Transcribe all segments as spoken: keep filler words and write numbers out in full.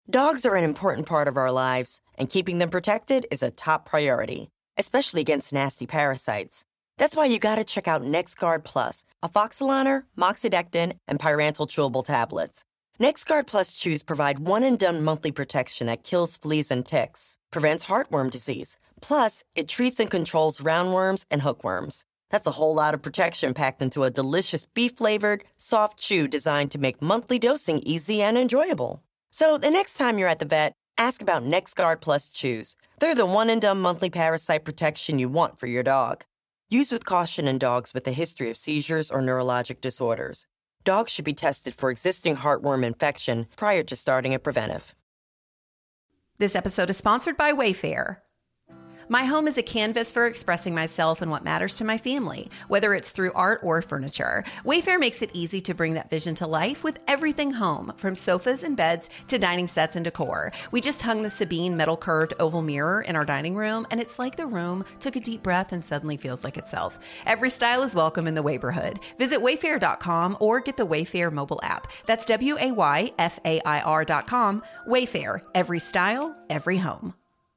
Dogs are an important part of our lives, and keeping them protected is a top priority, especially against nasty parasites. That's why you gotta check out NexGard Plus, Afoxolaner, Moxidectin, and Pyrantel chewable tablets. NexGard Plus chews provide one-and-done monthly protection that kills fleas and ticks, prevents heartworm disease. Plus, it treats and controls roundworms and hookworms. That's a whole lot of protection packed into a delicious beef-flavored, soft chew designed to make monthly dosing easy and enjoyable. So the next time you're at the vet, ask about NexGard Plus chews. They're the one-and-done monthly parasite protection you want for your dog. Use with caution in dogs with a history of seizures or neurologic disorders. Dogs should be tested for existing heartworm infection prior to starting a preventive. This episode is sponsored by Wayfair. My home is a canvas for expressing myself and what matters to my family, whether it's through art or furniture. Wayfair makes it easy to bring that vision to life with everything home, from sofas and beds to dining sets and decor. We just hung the Sabine metal curved oval mirror in our dining room, and it's like the room took a deep breath and suddenly feels like itself. Every style is welcome in the Wayborhood. Visit wayfair dot com or get the Wayfair mobile app. That's W A Y F A I R dot com. Wayfair, every style, every home.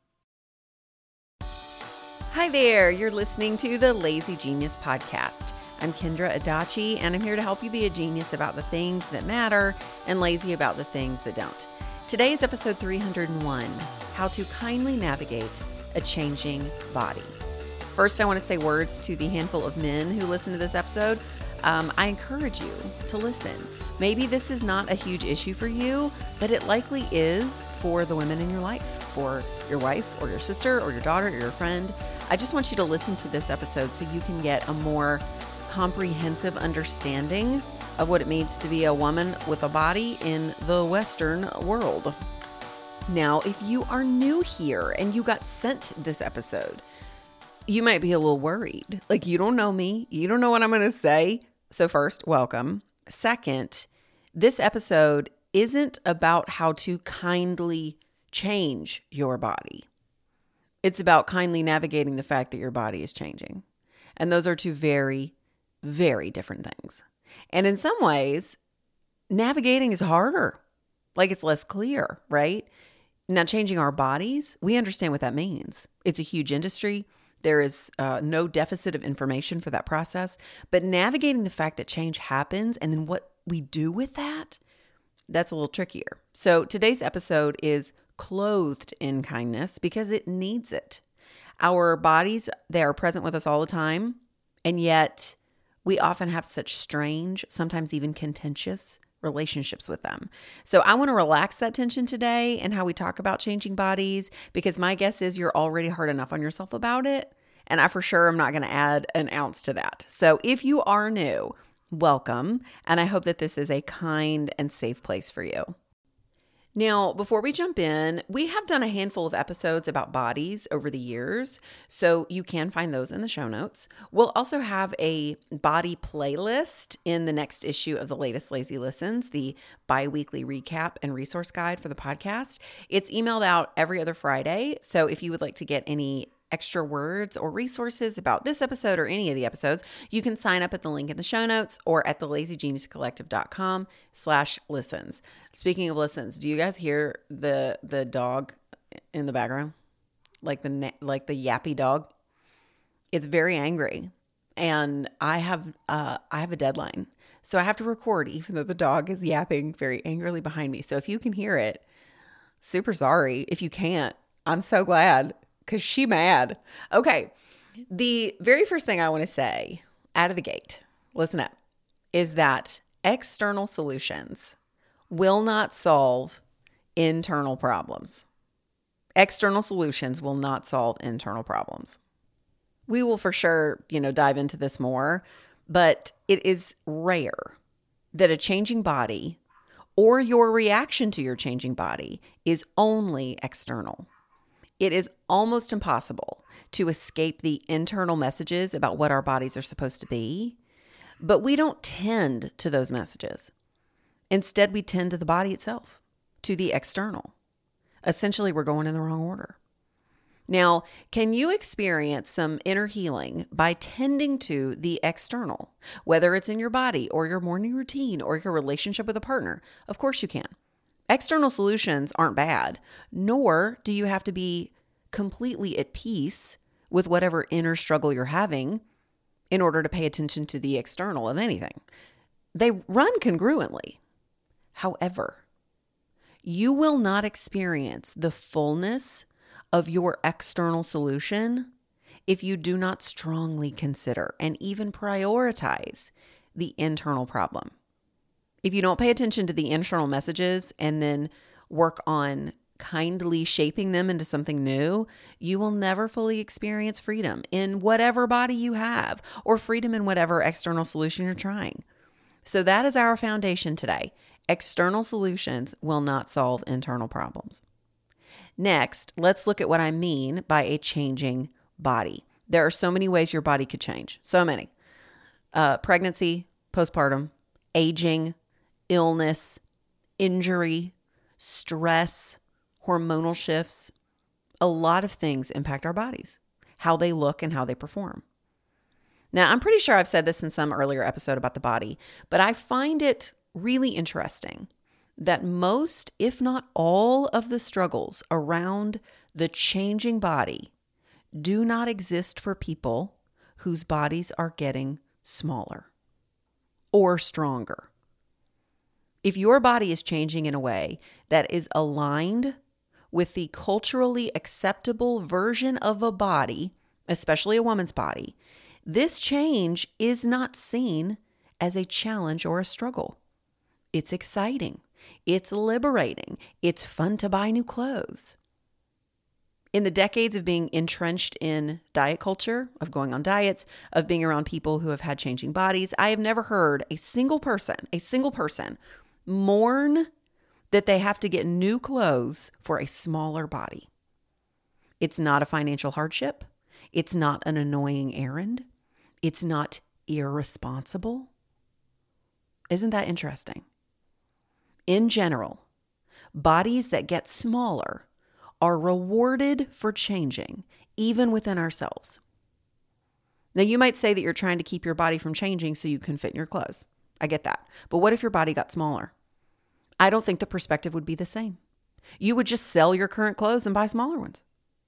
Hi there, you're listening to the Lazy Genius Podcast. I'm Kendra Adachi, and I'm here to help you be a genius about the things that matter and lazy about the things that don't. Today is episode three hundred one, How to Kindly Navigate a Changing Body. First, I want to say words to the handful of men who listen to this episode. Um, I encourage you to listen. Maybe this is not a huge issue for you, but it likely is for the women in your life, for your wife or your sister or your daughter or your friend. I just want you to listen to this episode so you can get a more comprehensive understanding of what it means to be a woman with a body in the Western world. Now, if you are new here and you got sent this episode, you might be a little worried. Like, you don't know me. You don't know what I'm going to say. So first, welcome. Second, this episode isn't about how to kindly change your body. It's about kindly navigating the fact that your body is changing. And those are two very, very different things. And in some ways, navigating is harder. Like, it's less clear, right? Now, changing our bodies, we understand what that means. It's a huge industry. There is uh, no deficit of information for that process. But navigating the fact that change happens and then what we do with that, that's a little trickier. So today's episode is clothed in kindness because it needs it. Our bodies, they are present with us all the time. And yet we often have such strange, sometimes even contentious relationships with them. So I want to relax that tension today and how we talk about changing bodies, because my guess is you're already hard enough on yourself about it. And I for sure am not going to add an ounce to that. So if you are new, welcome. And I hope that this is a kind and safe place for you. Now, before we jump in, we have done a handful of episodes about bodies over the years, so you can find those in the show notes. We'll also have a body playlist in the next issue of the latest Lazy Listens, the bi-weekly recap and resource guide for the podcast. It's emailed out every other Friday, so if you would like to get any extra words or resources about this episode or any of the episodes, you can sign up at the link in the show notes or at the lazy genius collective dot com slash listens. Speaking of listens, do you guys hear the the dog in the background? Like the like the yappy dog? It's very angry. And I have uh I have a deadline. So I have to record even though the dog is yapping very angrily behind me. So if you can hear it, super sorry. If you can't, I'm so glad. Because she mad. Okay. The very first thing I want to say out of the gate, listen up, is that external solutions will not solve internal problems. External solutions will not solve internal problems. We will for sure, you know, dive into this more, but it is rare that a changing body or your reaction to your changing body is only external. It is almost impossible to escape the internal messages about what our bodies are supposed to be, but we don't tend to those messages. Instead, we tend to the body itself, to the external. Essentially, we're going in the wrong order. Now, can you experience some inner healing by tending to the external, whether it's in your body or your morning routine or your relationship with a partner? Of course you can. External solutions aren't bad, nor do you have to be completely at peace with whatever inner struggle you're having in order to pay attention to the external of anything. They run congruently. However, you will not experience the fullness of your external solution if you do not strongly consider and even prioritize the internal problem. If you don't pay attention to the internal messages and then work on kindly shaping them into something new, you will never fully experience freedom in whatever body you have or freedom in whatever external solution you're trying. So that is our foundation today. External solutions will not solve internal problems. Next, let's look at what I mean by a changing body. There are so many ways your body could change. So many. Uh, pregnancy, postpartum, aging, illness, injury, stress, hormonal shifts. A lot of things impact our bodies, how they look and how they perform. Now, I'm pretty sure I've said this in some earlier episode about the body, but I find it really interesting that most, if not all, of the struggles around the changing body do not exist for people whose bodies are getting smaller or stronger. If your body is changing in a way that is aligned with the culturally acceptable version of a body, especially a woman's body, this change is not seen as a challenge or a struggle. It's exciting. It's liberating. It's fun to buy new clothes. In the decades of being entrenched in diet culture, of going on diets, of being around people who have had changing bodies, I have never heard a single person, a single person mourn that they have to get new clothes for a smaller body. It's not a financial hardship. It's not an annoying errand. It's not irresponsible. Isn't that interesting? In general, bodies that get smaller are rewarded for changing, even within ourselves. Now, you might say that you're trying to keep your body from changing so you can fit in your clothes. I get that. But what if your body got smaller? I don't think the perspective would be the same. You would just sell your current clothes and buy smaller ones.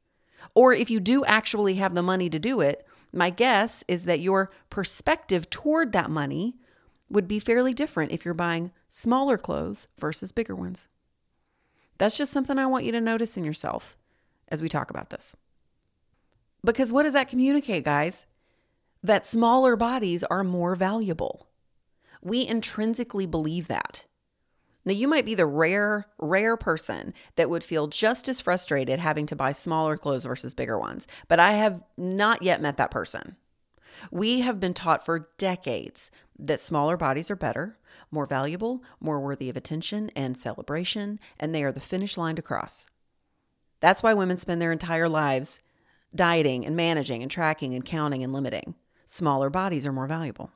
Or if you do actually have the money to do it, my guess is that your perspective toward that money would be fairly different if you're buying smaller clothes versus bigger ones. That's just something I want you to notice in yourself as we talk about this. Because what does that communicate, guys? That smaller bodies are more valuable. We intrinsically believe that. Now, you might be the rare, rare person that would feel just as frustrated having to buy smaller clothes versus bigger ones, but I have not yet met that person. We have been taught for decades that smaller bodies are better, more valuable, more worthy of attention and celebration, and they are the finish line to cross. That's why women spend their entire lives dieting and managing and tracking and counting and limiting. Smaller bodies are more valuable.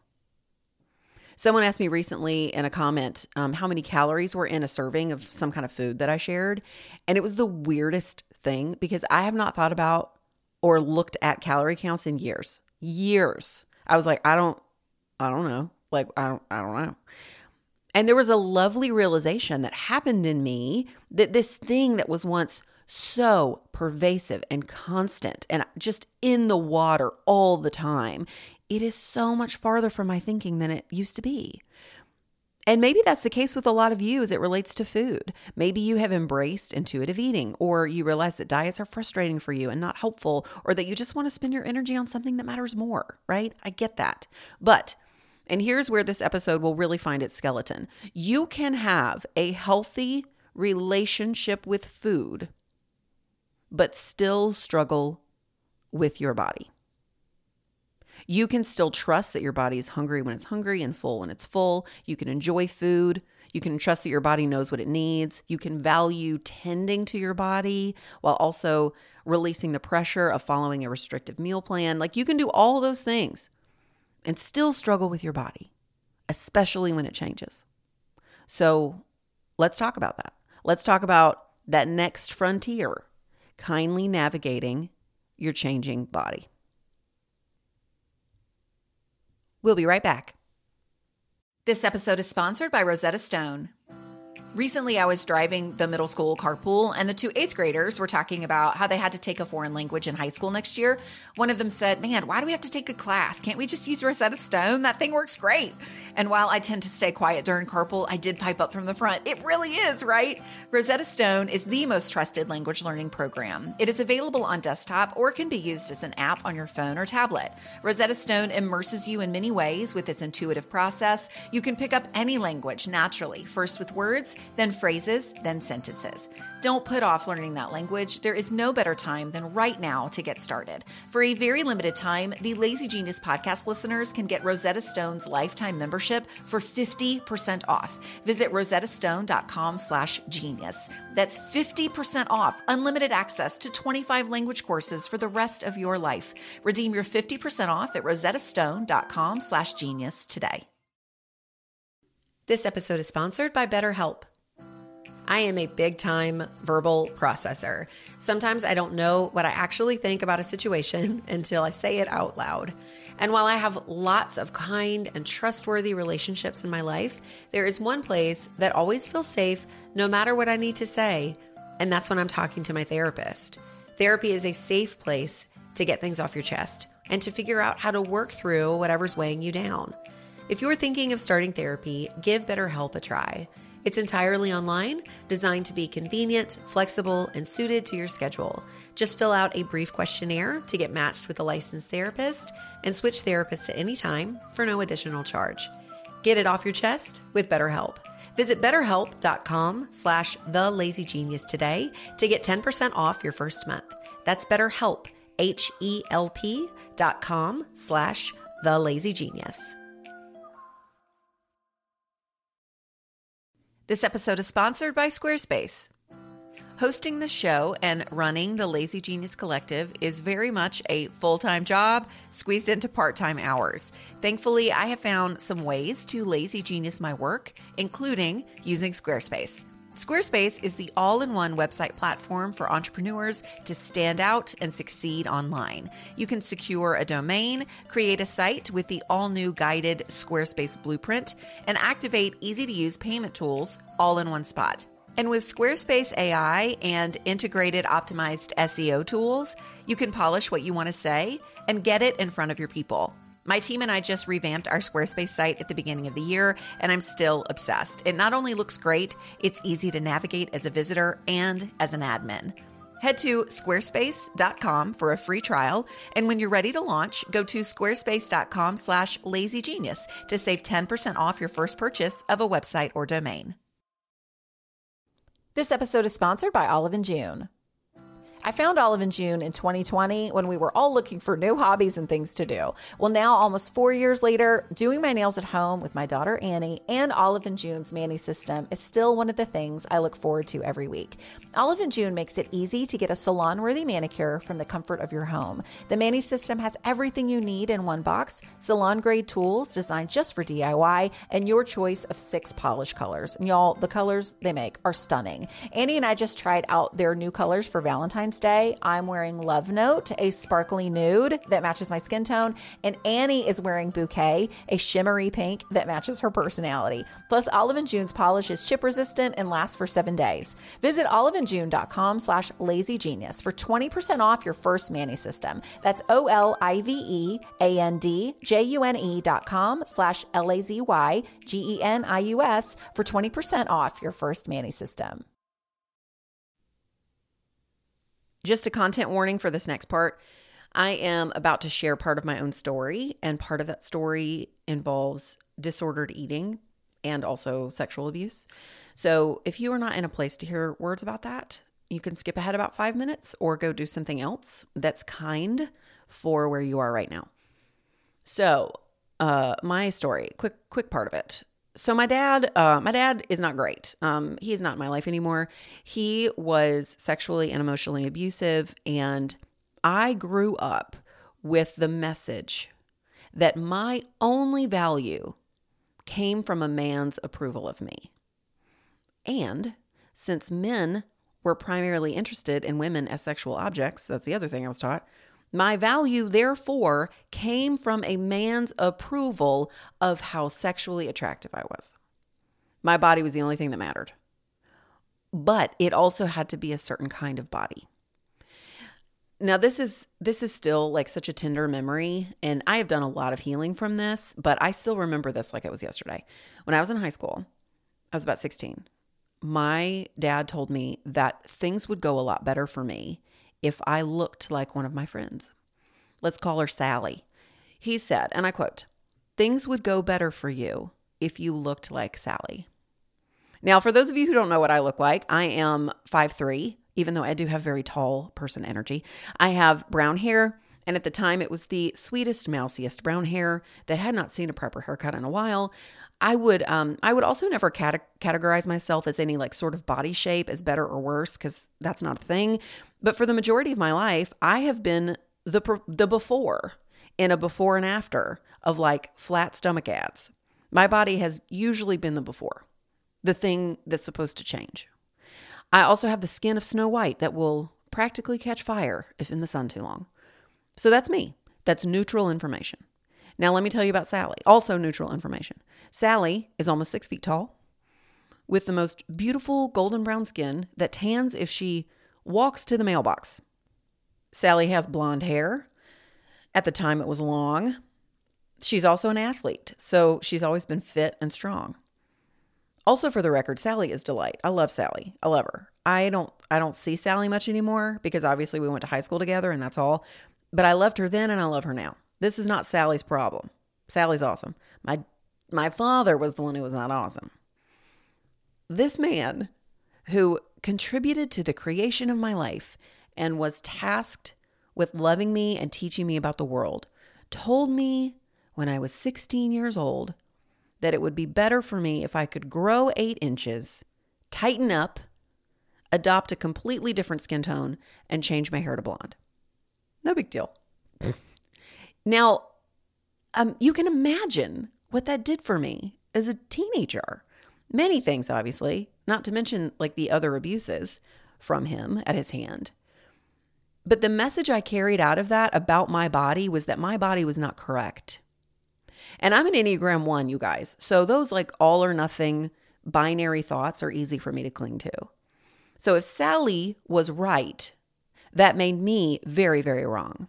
Someone asked me recently in a comment um, how many calories were in a serving of some kind of food that I shared. And it was the weirdest thing because I have not thought about or looked at calorie counts in years. Years. I was like, I don't, I don't know. Like, I don't, I don't know. And there was a lovely realization that happened in me that this thing that was once so pervasive and constant and just in the water all the time, it is so much farther from my thinking than it used to be. And maybe that's the case with a lot of you as it relates to food. Maybe you have embraced intuitive eating, or you realize that diets are frustrating for you and not helpful, or that you just want to spend your energy on something that matters more, right? I get that. But, and here's where this episode will really find its skeleton. You can have a healthy relationship with food, but still struggle with your body. You can still trust that your body is hungry when it's hungry and full when it's full. You can enjoy food. You can trust that your body knows what it needs. You can value tending to your body while also releasing the pressure of following a restrictive meal plan. Like, you can do all those things and still struggle with your body, especially when it changes. So let's talk about that. Let's talk about that next frontier, kindly navigating your changing body. We'll be right back. This episode is sponsored by Rosetta Stone. Recently, I was driving the middle school carpool, and the two eighth graders were talking about how they had to take a foreign language in high school next year. One of them said, "Man, why do we have to take a class? Can't we just use Rosetta Stone? That thing works great." And while I tend to stay quiet during carpool, I did pipe up from the front. It really is, right? Rosetta Stone is the most trusted language learning program. It is available on desktop or can be used as an app on your phone or tablet. Rosetta Stone immerses you in many ways with its intuitive process. You can pick up any language naturally, first with words, then phrases, then sentences. Don't put off learning that language. There is no better time than right now to get started. For a very limited time, the Lazy Genius podcast listeners can get Rosetta Stone's lifetime membership for fifty percent off. Visit rosettastone.com slash genius. That's fifty percent off, unlimited access to twenty-five language courses for the rest of your life. Redeem your fifty percent off at rosettastone.com slash genius today. This episode is sponsored by BetterHelp. I am a big-time verbal processor. Sometimes I don't know what I actually think about a situation until I say it out loud. And while I have lots of kind and trustworthy relationships in my life, there is one place that always feels safe no matter what I need to say, and that's when I'm talking to my therapist. Therapy is a safe place to get things off your chest and to figure out how to work through whatever's weighing you down. If you're thinking of starting therapy, give BetterHelp a try. It's entirely online, designed to be convenient, flexible, and suited to your schedule. Just fill out a brief questionnaire to get matched with a licensed therapist and switch therapists at any time for no additional charge. Get it off your chest with BetterHelp. Visit betterhelp.com slash thelazygenius today to get ten percent off your first month. That's BetterHelp, H-E-L-P dot com slash thelazygenius. This episode is sponsored by Squarespace. Hosting the show and running the Lazy Genius Collective is very much a full-time job squeezed into part-time hours. Thankfully, I have found some ways to lazy genius my work, including using Squarespace. Squarespace is the all-in-one website platform for entrepreneurs to stand out and succeed online. You can secure a domain, create a site with the all-new guided Squarespace blueprint, and activate easy-to-use payment tools all in one spot. And with Squarespace A I and integrated optimized S E O tools, you can polish what you want to say and get it in front of your people. My team and I just revamped our Squarespace site at the beginning of the year, and I'm still obsessed. It not only looks great, it's easy to navigate as a visitor and as an admin. Head to squarespace dot com for a free trial, and when you're ready to launch, go to squarespace.com slash lazygenius to save ten percent off your first purchase of a website or domain. This episode is sponsored by Olive and June. I found Olive and June in twenty twenty when we were all looking for new hobbies and things to do. Well, now almost four years later, doing my nails at home with my daughter Annie and Olive and June's Mani system is still one of the things I look forward to every week. Olive and June makes it easy to get a salon-worthy manicure from the comfort of your home. The Mani system has everything you need in one box, salon-grade tools designed just for D I Y, and your choice of six polish colors. And y'all, the colors they make are stunning. Annie and I just tried out their new colors for Valentine's Day. I'm wearing Love Note, a sparkly nude that matches my skin tone, and Annie is wearing Bouquet, a shimmery pink that matches her personality. Plus, Olive and June's polish is chip resistant and lasts for seven days. Visit oliveandjune.com slash lazygenius for twenty percent off your first Mani system. That's O-L-I-V-E-A-N-D-J-U-N-E dot com slash L-A-Z-Y-G-E-N-I-U-S for twenty percent off your first Mani system. Just a content warning for this next part. I am about to share part of my own story, and part of that story involves disordered eating and also sexual abuse. So if you are not in a place to hear words about that, you can skip ahead about five minutes or go do something else that's kind for where you are right now. So uh, my story, quick, quick part of it. So my dad, uh, my dad is not great. Um, he is not in my life anymore. He was sexually and emotionally abusive, and I grew up with the message that my only value came from a man's approval of me. And since men were primarily interested in women as sexual objects, that's the other thing I was taught, my value, therefore, came from a man's approval of how sexually attractive I was. My body was the only thing that mattered. but it also had to be a certain kind of body. Now, this is this is still like such a tender memory, and I have done a lot of healing from this, but I still remember this like it was yesterday. When I was in high school, I was about sixteen. My dad told me that things would go a lot better for me if I looked like one of my friends. Let's call her Sally. He said, and I quote, "Things would go better for you if you looked like Sally." Now, for those of you who don't know what I look like, I am five three, even though I do have very tall person energy. I have brown hair, and at the time it was the sweetest, mousiest brown hair that had not seen a proper haircut in a while. I would um, I would also never cate- categorize myself as any like sort of body shape as better or worse, because that's not a thing. But for the majority of my life, I have been the the before in a before and after of like flat stomach ads. My body has usually been the before, the thing that's supposed to change. I also have the skin of Snow White that will practically catch fire if in the sun too long. So that's me. That's neutral information. Now let me tell you about Sally. Also neutral information. Sally is almost six feet tall with the most beautiful golden brown skin that tans if she walks to the mailbox. Sally has blonde hair. At the time it was long. She's also an athlete, so she's always been fit and strong. Also, for the record, Sally is delight. I love Sally. I love her. I don't I don't see Sally much anymore because obviously we went to high school together and that's all. But I loved her then and I love her now. This is not Sally's problem. Sally's awesome. My my father was the one who was not awesome. This man who contributed to the creation of my life and was tasked with loving me and teaching me about the world told me when I was sixteen years old that it would be better for me if I could grow eight inches, tighten up, adopt a completely different skin tone, and change my hair to blonde. No big deal. Now, um, you can imagine what that did for me as a teenager. Many things, obviously, not to mention like the other abuses from him at his hand. But the message I carried out of that about my body was that my body was not correct. And I'm an Enneagram one, you guys. So those like all or nothing binary thoughts are easy for me to cling to. So if Sally was right, that made me very, very wrong.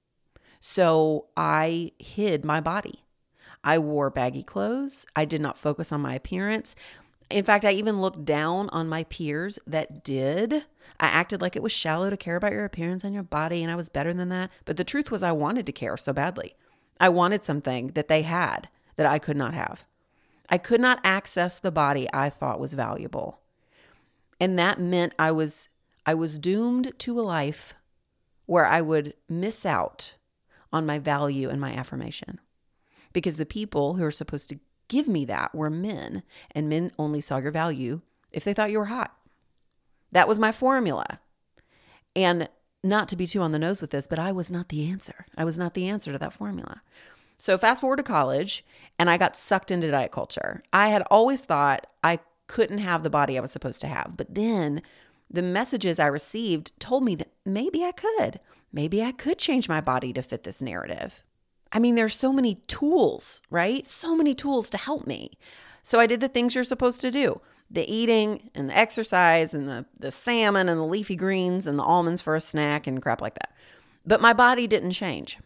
So I hid my body. I wore baggy clothes. I did not focus on my appearance. In fact, I even looked down on my peers that did. I acted like it was shallow to care about your appearance and your body, and I was better than that. But the truth was I wanted to care so badly. I wanted something that they had that I could not have. I could not access the body I thought was valuable. And that meant I was I was doomed to a life where I would miss out on my value and my affirmation. Because the people who are supposed to give me that were men, and men only saw your value if they thought you were hot. That was my formula. And not to be too on the nose with this, but I was not the answer. I was not the answer to that formula. So fast forward to college, and I got sucked into diet culture. I had always thought I couldn't have the body I was supposed to have. But then the messages I received told me that maybe I could. Maybe I could change my body to fit this narrative. I mean, there's so many tools, right? So many tools to help me. So I did the things you're supposed to do. The eating and the exercise and the, the salmon and the leafy greens and the almonds for a snack and crap like that. But my body didn't change.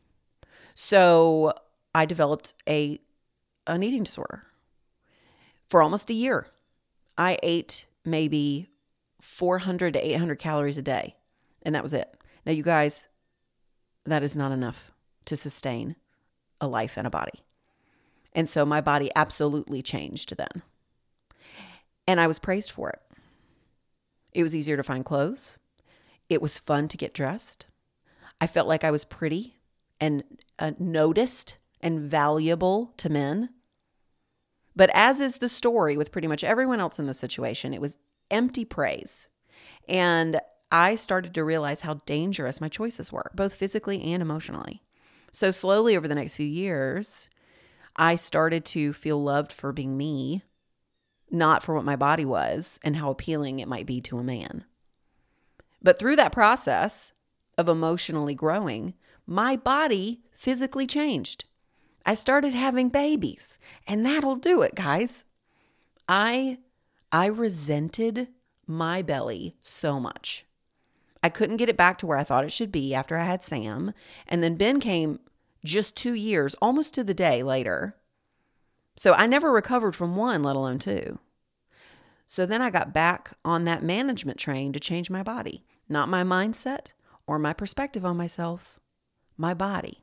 So I developed a an eating disorder. For almost a year, I ate maybe four hundred to eight hundred calories a day. And that was it. Now, you guys, that is not enough to sustain a life and a body. And so my body absolutely changed then. And I was praised for it. It was easier to find clothes. It was fun to get dressed. I felt like I was pretty and uh, noticed and valuable to men. But as is the story with pretty much everyone else in the situation, it was empty praise. And I started to realize how dangerous my choices were, both physically and emotionally. So slowly over the next few years, I started to feel loved for being me, not for what my body was and how appealing it might be to a man. But through that process of emotionally growing, my body physically changed. I started having babies, and that'll do it, guys. I I resented my belly so much. I couldn't get it back to where I thought it should be after I had Sam. And then Ben came just two years, almost to the day later. So I never recovered from one, let alone two. So then I got back on that management train to change my body. Not my mindset or my perspective on myself, my body.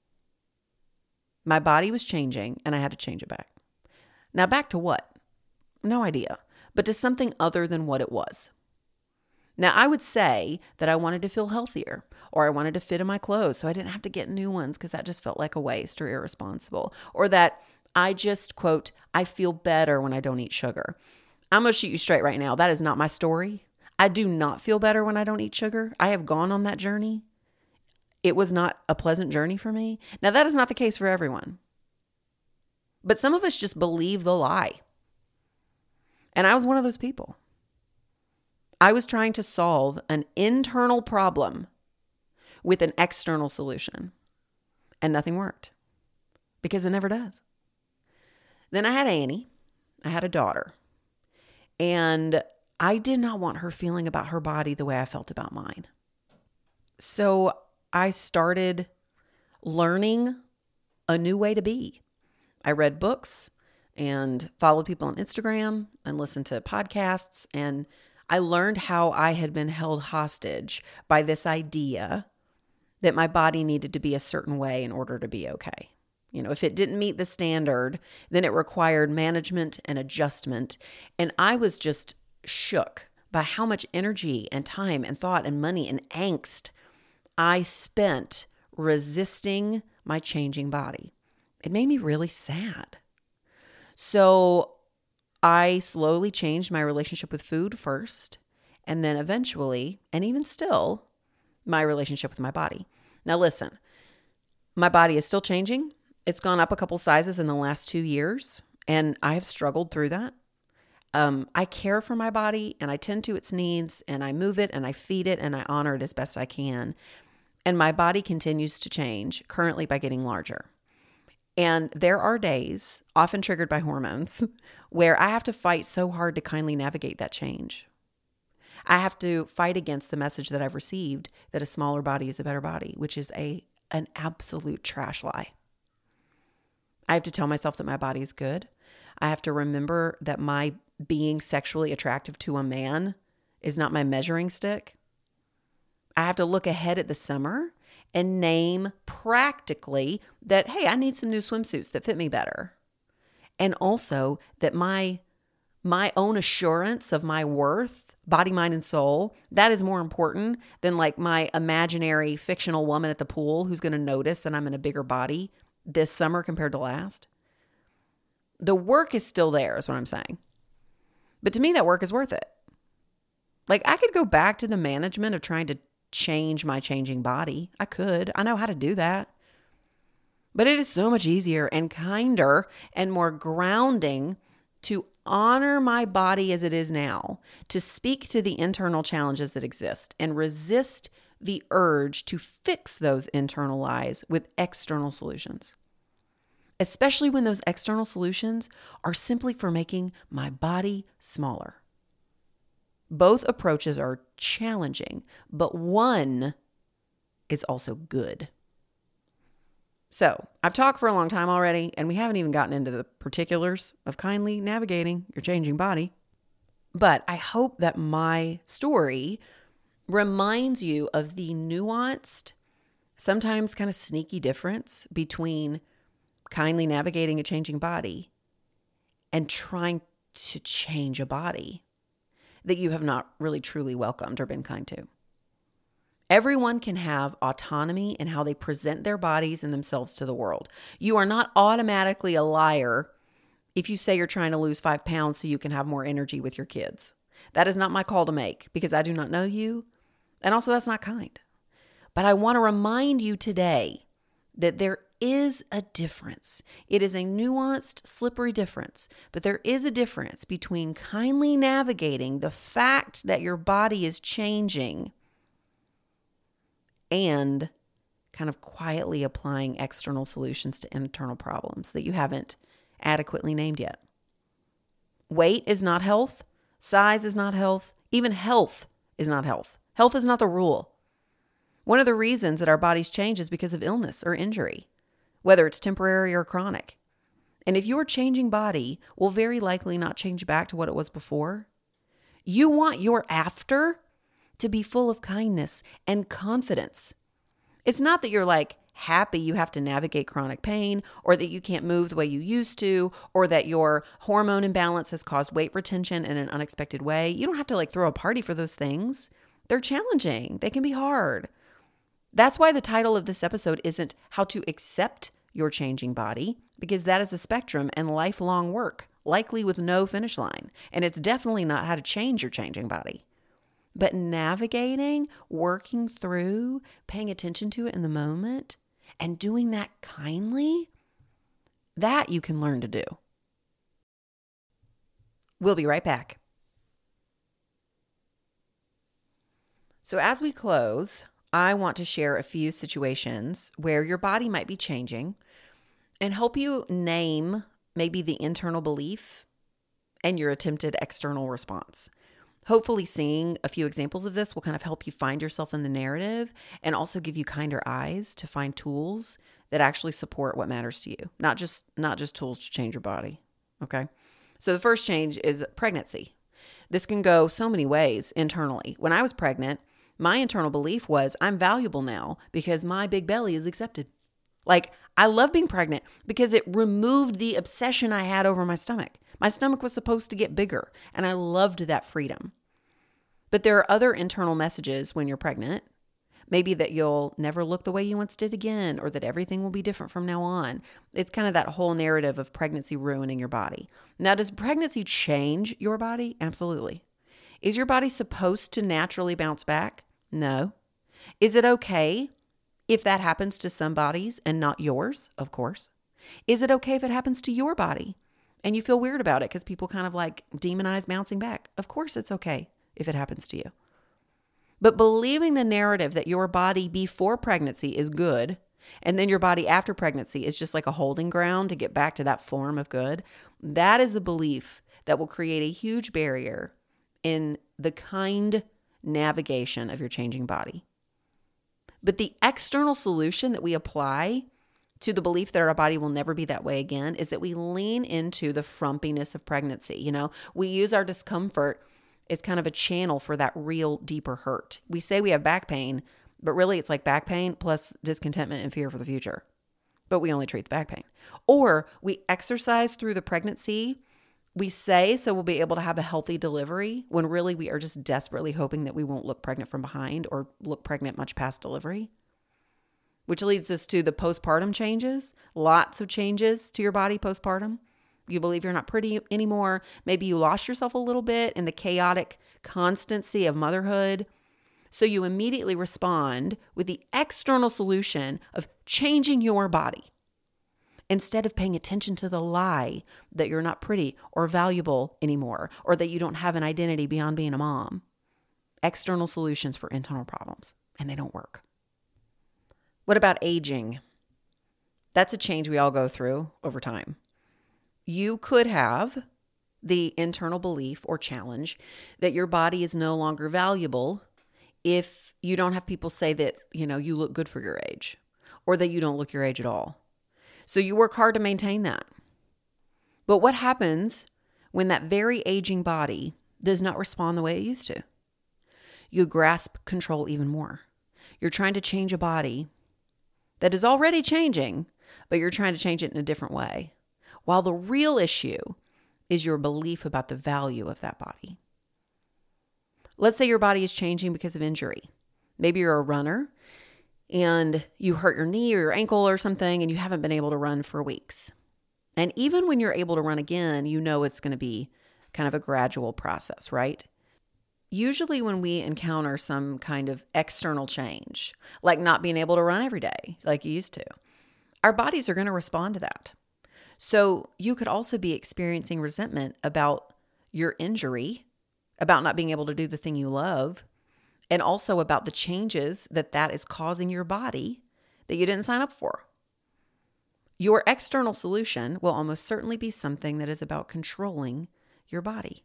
My body was changing and I had to change it back. Now back to what? No idea, but to something other than what it was. Now I would say that I wanted to feel healthier, or I wanted to fit in my clothes so I didn't have to get new ones because that just felt like a waste or irresponsible, or that I just, quote, I feel better when I don't eat sugar. I'm going to shoot you straight right now. That is not my story. I do not feel better when I don't eat sugar. I have gone on that journey. It was not a pleasant journey for me. Now, that is not the case for everyone. But some of us just believe the lie. And I was one of those people. I was trying to solve an internal problem with an external solution. And nothing worked. Because it never does. Then I had Annie. I had a daughter. And I did not want her feeling about her body the way I felt about mine. So I started learning a new way to be. I read books and followed people on Instagram and listened to podcasts. And I learned how I had been held hostage by this idea that my body needed to be a certain way in order to be okay. You know, if it didn't meet the standard, then it required management and adjustment. And I was just shook by how much energy and time and thought and money and angst I spent resisting my changing body. It made me really sad. So I slowly changed my relationship with food first, and then eventually, and even still, my relationship with my body. Now listen, my body is still changing. It's gone up a couple sizes in the last two years, and I have struggled through that. Um, I care for my body, and I tend to its needs, and I move it, and I feed it, and I honor it as best I can. And my body continues to change, currently by getting larger. And there are days, often triggered by hormones, where I have to fight so hard to kindly navigate that change. I have to fight against the message that I've received that a smaller body is a better body, which is a an absolute trash lie. I have to tell myself that my body is good. I have to remember that my being sexually attractive to a man is not my measuring stick. I have to look ahead at the summer and name practically that, hey, I need some new swimsuits that fit me better. And also that my my own assurance of my worth, body, mind, and soul, that is more important than like my imaginary fictional woman at the pool who's going to notice that I'm in a bigger body this summer compared to last. The work is still there, is what I'm saying. But to me, that work is worth it. Like I could go back to the management of trying to change my changing body. I could. I know how to do that. But it is so much easier and kinder and more grounding to honor my body as it is now, to speak to the internal challenges that exist and resist the urge to fix those internal lies with external solutions. Especially when those external solutions are simply for making my body smaller. Both approaches are challenging, but one is also good. So I've talked for a long time already, and we haven't even gotten into the particulars of kindly navigating your changing body. But I hope that my story reminds you of the nuanced, sometimes kind of sneaky difference between kindly navigating a changing body and trying to change a body that you have not really truly welcomed or been kind to. Everyone can have autonomy in how they present their bodies and themselves to the world. You are not automatically a liar if you say you're trying to lose five pounds so you can have more energy with your kids. That is not my call to make because I do not know you. And also that's not kind. But I want to remind you today that there is a difference. It is a nuanced, slippery difference, but there is a difference between kindly navigating the fact that your body is changing and kind of quietly applying external solutions to internal problems that you haven't adequately named yet. Weight is not health. Size is not health. Even health is not health. Health is not the rule. One of the reasons that our bodies change is because of illness or injury, whether it's temporary or chronic. And if your changing body will very likely not change back to what it was before, you want your after to be full of kindness and confidence. It's not that you're like happy you have to navigate chronic pain, or that you can't move the way you used to, or that your hormone imbalance has caused weight retention in an unexpected way. You don't have to like throw a party for those things. They're challenging. They can be hard. That's why the title of this episode isn't how to accept your changing body, because that is a spectrum and lifelong work, likely with no finish line. And it's definitely not how to change your changing body. But navigating, working through, paying attention to it in the moment, and doing that kindly, that you can learn to do. We'll be right back. So as we close, I want to share a few situations where your body might be changing and help you name maybe the internal belief and your attempted external response. Hopefully seeing a few examples of this will kind of help you find yourself in the narrative and also give you kinder eyes to find tools that actually support what matters to you, not just not just tools to change your body, okay? So the first change is pregnancy. This can go so many ways internally. When I was pregnant, my internal belief was I'm valuable now because my big belly is accepted. Like, I love being pregnant because it removed the obsession I had over my stomach. My stomach was supposed to get bigger, and I loved that freedom. But there are other internal messages when you're pregnant. Maybe that you'll never look the way you once did again, or that everything will be different from now on. It's kind of that whole narrative of pregnancy ruining your body. Now, does pregnancy change your body? Absolutely. Is your body supposed to naturally bounce back? No. Is it okay if that happens to some bodies and not yours? Of course. Is it okay if it happens to your body and you feel weird about it because people kind of like demonize bouncing back? Of course it's okay if it happens to you. But believing the narrative that your body before pregnancy is good and then your body after pregnancy is just like a holding ground to get back to that form of good, that is a belief that will create a huge barrier in the kind navigation of your changing body. But the external solution that we apply to the belief that our body will never be that way again is that we lean into the frumpiness of pregnancy. You know, we use our discomfort as kind of a channel for that real deeper hurt. We say we have back pain, but really it's like back pain plus discontentment and fear for the future. But we only treat the back pain. Or we exercise through the pregnancy. We say so we'll be able to have a healthy delivery when really we are just desperately hoping that we won't look pregnant from behind or look pregnant much past delivery. Which leads us to the postpartum changes. Lots of changes to your body postpartum. You believe you're not pretty anymore. Maybe you lost yourself a little bit in the chaotic constancy of motherhood. So you immediately respond with the external solution of changing your body instead of paying attention to the lie that you're not pretty or valuable anymore, or that you don't have an identity beyond being a mom. External solutions for internal problems, and they don't work. What about aging? That's a change we all go through over time. You could have the internal belief or challenge that your body is no longer valuable if you don't have people say that, you know, you look good for your age, or that you don't look your age at all. So you work hard to maintain that. But what happens when that very aging body does not respond the way it used to? You grasp control even more. You're trying to change a body that is already changing, but you're trying to change it in a different way. While the real issue is your belief about the value of that body. Let's say your body is changing because of injury. Maybe you're a runner and you hurt your knee or your ankle or something and you haven't been able to run for weeks. And even when you're able to run again, you know it's going to be kind of a gradual process, right? Usually when we encounter some kind of external change, like not being able to run every day like you used to, our bodies are going to respond to that. So you could also be experiencing resentment about your injury, about not being able to do the thing you love, and also about the changes that that is causing your body that you didn't sign up for. Your external solution will almost certainly be something that is about controlling your body,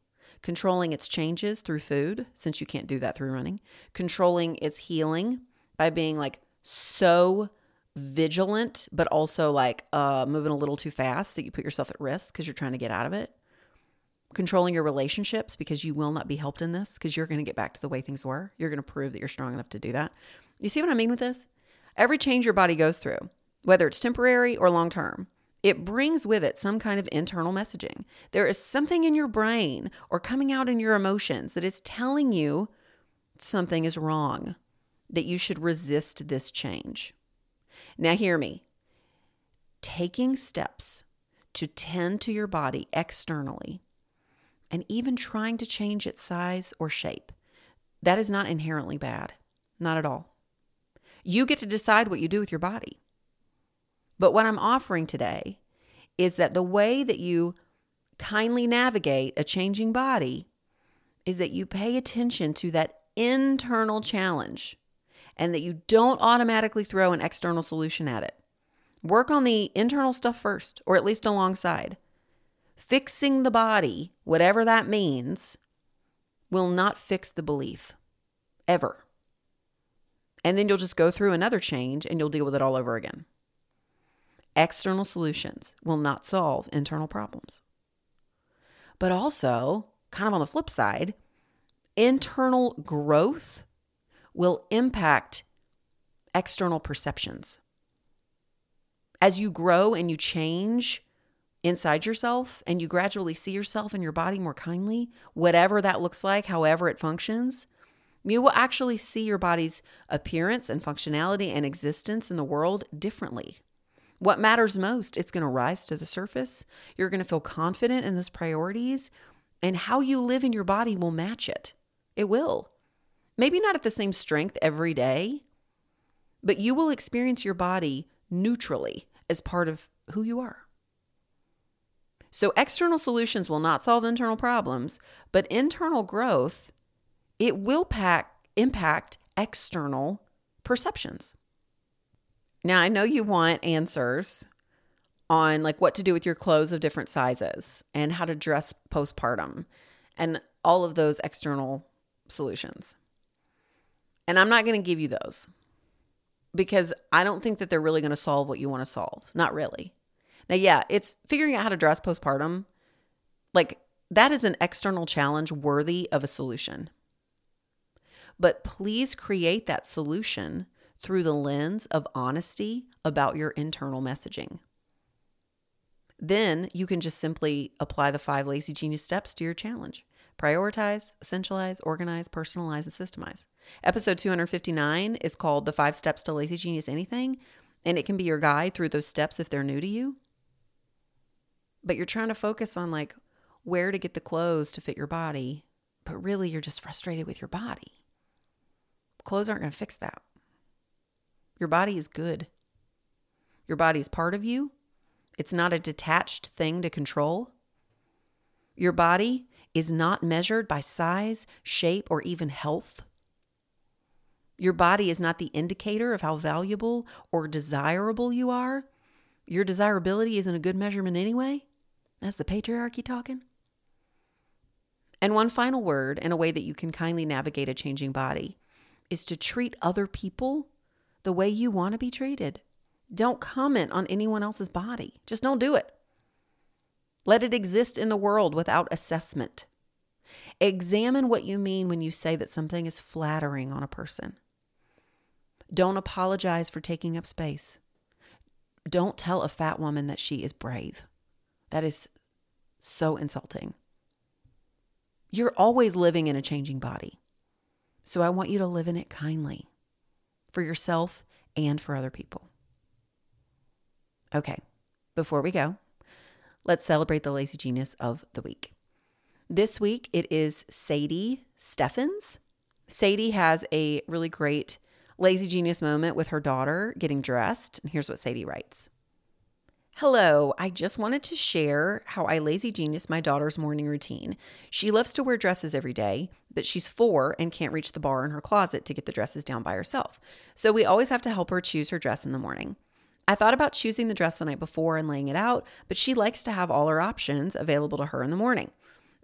controlling its changes through food, since you can't do that through running, controlling its healing by being like so vigilant, but also like uh, moving a little too fast that you put yourself at risk because you're trying to get out of it. Controlling your relationships because you will not be helped in this because you're going to get back to the way things were. You're going to prove that you're strong enough to do that. You see what I mean with this? Every change your body goes through, whether it's temporary or long-term, it brings with it some kind of internal messaging. There is something in your brain or coming out in your emotions that is telling you something is wrong, that you should resist this change. Now hear me. Taking steps to tend to your body externally and even trying to change its size or shape, that is not inherently bad. Not at all. You get to decide what you do with your body. But what I'm offering today is that the way that you kindly navigate a changing body is that you pay attention to that internal challenge and that you don't automatically throw an external solution at it. Work on the internal stuff first, or at least alongside. Fixing the body, whatever that means, will not fix the belief, ever. And then you'll just go through another change and you'll deal with it all over again. External solutions will not solve internal problems. But also, kind of on the flip side, internal growth will impact external perceptions. As you grow and you change inside yourself and you gradually see yourself and your body more kindly, whatever that looks like, however it functions, you will actually see your body's appearance and functionality and existence in the world differently. What matters most, it's going to rise to the surface. You're going to feel confident in those priorities, and how you live in your body will match it. It will. Maybe not at the same strength every day, but you will experience your body neutrally as part of who you are. So external solutions will not solve internal problems, but internal growth, it will pack, impact external perceptions. Now, I know you want answers on like what to do with your clothes of different sizes and how to dress postpartum and all of those external solutions. And I'm not going to give you those because I don't think that they're really going to solve what you want to solve. Not really. Now, yeah, it's figuring out how to dress postpartum. Like that is an external challenge worthy of a solution. But please create that solution through the lens of honesty about your internal messaging. Then you can just simply apply the five Lazy Genius steps to your challenge. Prioritize, essentialize, organize, personalize, and systemize. Episode two hundred fifty-nine is called The Five Steps to Lazy Genius Anything, and it can be your guide through those steps if they're new to you. But you're trying to focus on like where to get the clothes to fit your body, but really you're just frustrated with your body. Clothes aren't going to fix that. Your body is good. Your body is part of you. It's not a detached thing to control. Your body is not measured by size, shape, or even health. Your body is not the indicator of how valuable or desirable you are. Your desirability isn't a good measurement anyway. That's the patriarchy talking. And one final word, in a way that you can kindly navigate a changing body, is to treat other people the way you want to be treated. Don't comment on anyone else's body. Just don't do it. Let it exist in the world without assessment. Examine what you mean when you say that something is flattering on a person. Don't apologize for taking up space. Don't tell a fat woman that she is brave. That is so insulting. You're always living in a changing body. So I want you to live in it kindly for yourself and for other people. Okay, before we go, let's celebrate the Lazy Genius of the week. This week, it is Sadie Steffens. Sadie has a really great Lazy Genius moment with her daughter getting dressed. And here's what Sadie writes. Hello, I just wanted to share how I Lazy Genius my daughter's morning routine. She loves to wear dresses every day, but she's four and can't reach the bar in her closet to get the dresses down by herself. So we always have to help her choose her dress in the morning. I thought about choosing the dress the night before and laying it out, but she likes to have all her options available to her in the morning.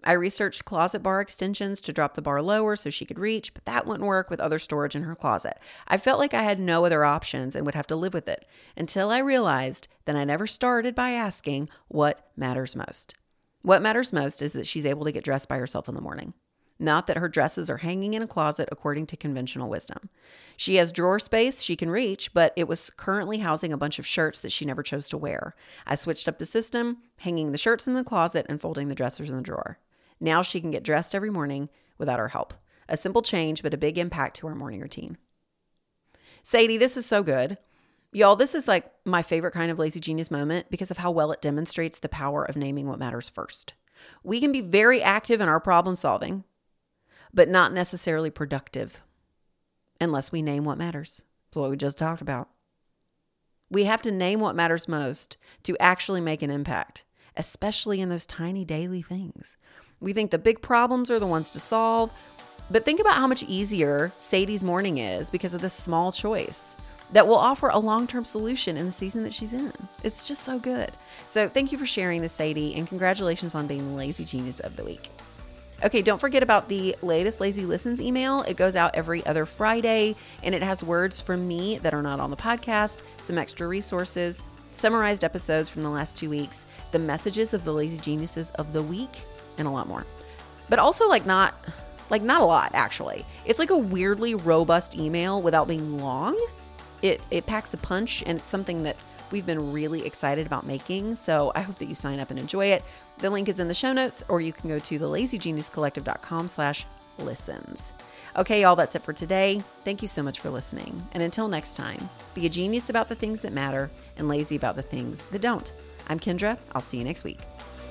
I researched closet bar extensions to drop the bar lower so she could reach, but that wouldn't work with other storage in her closet. I felt like I had no other options and would have to live with it until I realized that I never started by asking what matters most. What matters most is that she's able to get dressed by herself in the morning. Not that her dresses are hanging in a closet according to conventional wisdom. She has drawer space she can reach, but it was currently housing a bunch of shirts that she never chose to wear. I switched up the system, hanging the shirts in the closet and folding the dressers in the drawer. Now she can get dressed every morning without our help. A simple change, but a big impact to our morning routine. Sadie, this is so good. Y'all, this is like my favorite kind of lazy genius moment because of how well it demonstrates the power of naming what matters first. We can be very active in our problem solving, but not necessarily productive unless we name what matters. That's what we just talked about. We have to name what matters most to actually make an impact, especially in those tiny daily things. We think the big problems are the ones to solve, but think about how much easier Sadie's morning is because of this small choice that will offer a long-term solution in the season that she's in. It's just so good. So thank you for sharing this, Sadie, and congratulations on being the Lazy Genius of the Week. Okay, don't forget about the latest Lazy Listens email. It goes out every other Friday, and it has words from me that are not on the podcast, some extra resources, summarized episodes from the last two weeks, the messages of the Lazy Geniuses of the week, and a lot more. But also like not, like not a lot, actually. It's like a weirdly robust email without being long. It it packs a punch, and it's something that we've been really excited about making. So I hope that you sign up and enjoy it. The link is in the show notes, or you can go to thelazygeniuscollective.com slash listens. Okay, y'all, that's it for today. Thank you so much for listening. And until next time, be a genius about the things that matter and lazy about the things that don't. I'm Kendra. I'll see you next week.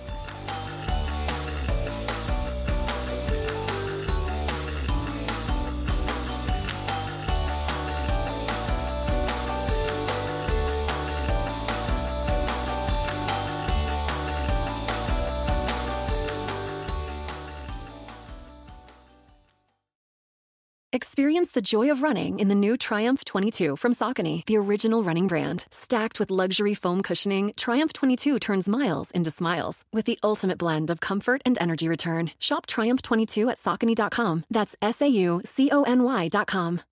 Experience the joy of running in the new Triumph twenty-two from Saucony, the original running brand. Stacked with luxury foam cushioning, Triumph twenty-two turns miles into smiles with the ultimate blend of comfort and energy return. Shop Triumph twenty-two at Saucony dot com. That's S A U C O N Y dot com.